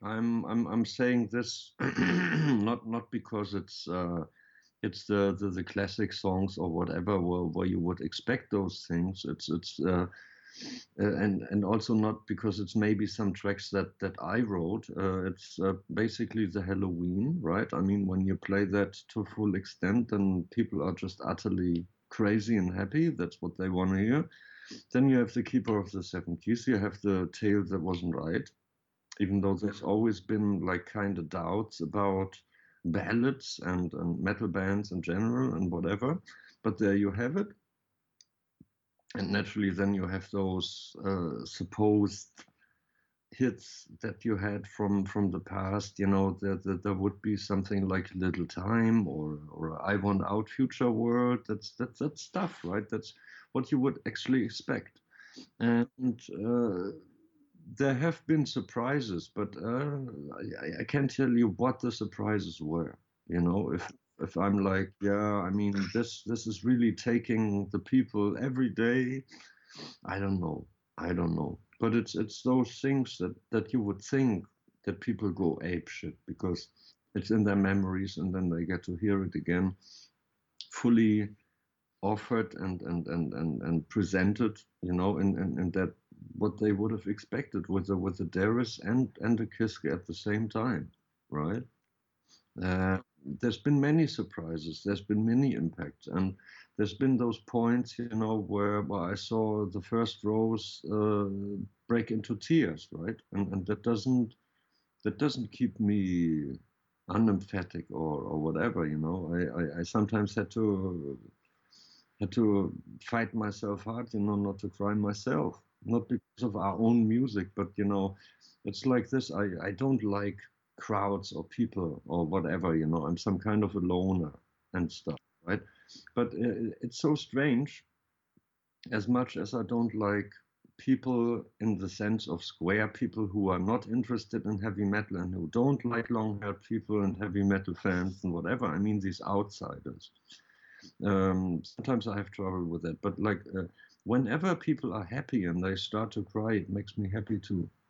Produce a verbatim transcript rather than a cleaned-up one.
I'm I'm I'm saying this not not because it's uh, it's the, the the classic songs or whatever where, where you would expect those things. It's it's uh, uh, and and also not because it's maybe some tracks that that I wrote. Uh, it's uh, basically the Halloween, right? I mean, when you play that to full extent, then people are just utterly crazy and happy. That's what they want to hear. Then you have the Keeper of the Seven Keys. You have the Tale That Wasn't Right, even though there's always been like kind of doubts about ballads and, and metal bands in general and whatever. But there you have it. And naturally, then you have those uh, supposed hits that you had from from the past. You know, that there, there would be something like Little Time or or I Want Out Future World. That's that's that stuff, right? That's what you would actually expect. And uh, there have been surprises, but uh, I, I can't tell you what the surprises were. You know, if if I'm like, yeah, I mean, this this is really taking the people every day. I don't know. I don't know. But it's it's those things that that you would think that people go ape shit because it's in their memories, and then they get to hear it again, fully offered and and and and, and presented, you know, in, in, in that what they would have expected with the with the Darius and and the Kiske at the same time, right? Uh, there's been many surprises. There's been many impacts, and there's been those points, you know, where, where I saw the first rows uh, break into tears, right? And and that doesn't that doesn't keep me unemphatic or or whatever, you know. I I, I sometimes had to had to fight myself hard, you know, not to cry myself. Not because of our own music, but you know, it's like this. I, I don't like crowds or people or whatever, you know. I'm some kind of a loner and stuff, right? But uh, it's so strange. As much as I don't like people in the sense of square people who are not interested in heavy metal and who don't like long-haired people and heavy metal fans and whatever. I mean, these outsiders. Um, sometimes I have trouble with it, but like uh, whenever people are happy and they start to cry, it makes me happy too.